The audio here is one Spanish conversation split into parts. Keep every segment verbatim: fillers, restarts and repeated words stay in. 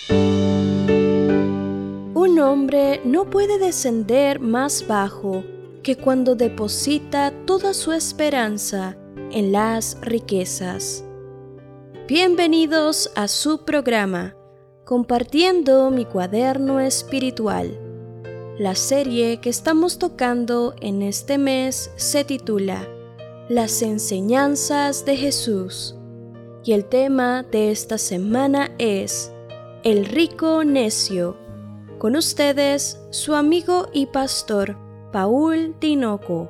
Un hombre no puede descender más bajo que cuando deposita toda su esperanza en las riquezas. Bienvenidos a su programa, Compartiendo mi cuaderno espiritual. La serie que estamos tocando en este mes se titula Las enseñanzas de Jesús, y el tema de esta semana es El rico necio. Con ustedes, su amigo y pastor, Paul Tinoco.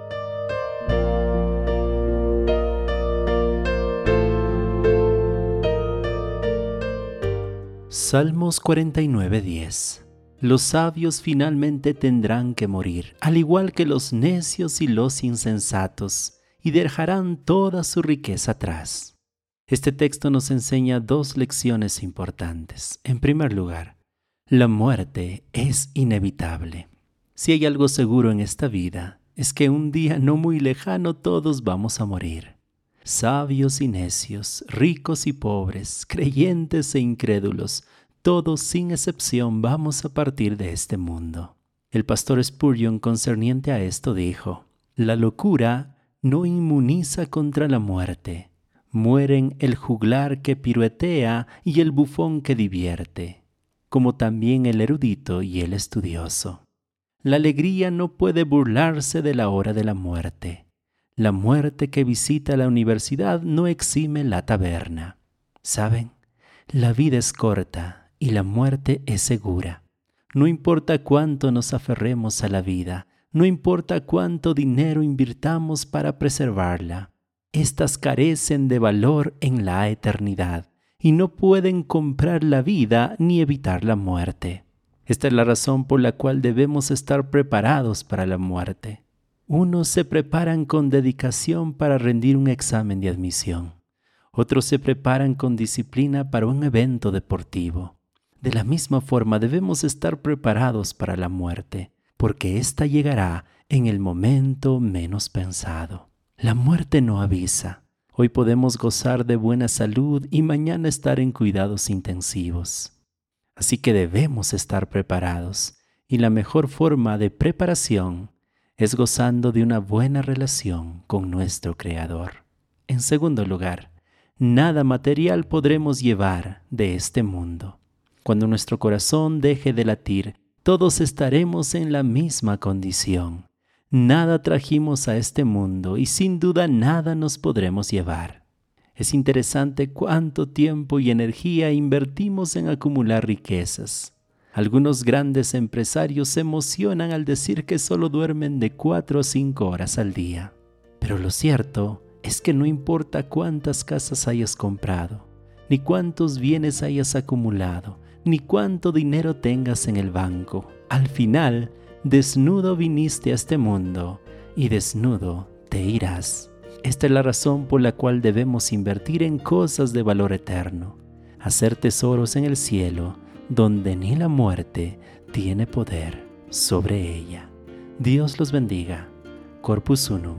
Salmos cuarenta y nueve, diez. Los sabios finalmente tendrán que morir, al igual que los necios y los insensatos, y dejarán toda su riqueza atrás. Este texto nos enseña dos lecciones importantes. En primer lugar, la muerte es inevitable. Si hay algo seguro en esta vida, es que un día no muy lejano todos vamos a morir. Sabios y necios, ricos y pobres, creyentes e incrédulos, todos sin excepción vamos a partir de este mundo. El pastor Spurgeon, concerniente a esto, dijo: la locura no inmuniza contra la muerte. Mueren el juglar que piruetea y el bufón que divierte, como también el erudito y el estudioso. La alegría no puede burlarse de la hora de la muerte. La muerte que visita la universidad no exime la taberna. ¿Saben? La vida es corta y la muerte es segura. No importa cuánto nos aferremos a la vida, no importa cuánto dinero invirtamos para preservarla. Estas carecen de valor en la eternidad y no pueden comprar la vida ni evitar la muerte. Esta es la razón por la cual debemos estar preparados para la muerte. Unos se preparan con dedicación para rendir un examen de admisión. Otros se preparan con disciplina para un evento deportivo. De la misma forma debemos estar preparados para la muerte, porque ésta llegará en el momento menos pensado. La muerte no avisa. Hoy podemos gozar de buena salud y mañana estar en cuidados intensivos. Así que debemos estar preparados, y la mejor forma de preparación es gozando de una buena relación con nuestro Creador. En segundo lugar, nada material podremos llevar de este mundo. Cuando nuestro corazón deje de latir, todos estaremos en la misma condición. Nada trajimos a este mundo y sin duda nada nos podremos llevar. Es interesante cuánto tiempo y energía invertimos en acumular riquezas. Algunos grandes empresarios se emocionan al decir que solo duermen de cuatro a cinco horas al día. Pero lo cierto es que no importa cuántas casas hayas comprado, ni cuántos bienes hayas acumulado, ni cuánto dinero tengas en el banco. Al final, desnudo viniste a este mundo y desnudo te irás. Esta es la razón por la cual debemos invertir en cosas de valor eterno, hacer tesoros en el cielo, donde ni la muerte tiene poder sobre ella. Dios los bendiga. Corpus Unum.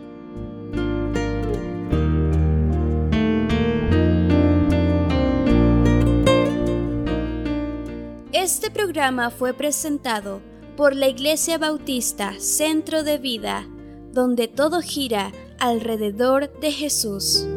Este programa fue presentado por la Iglesia Bautista Centro de Vida, donde todo gira alrededor de Jesús.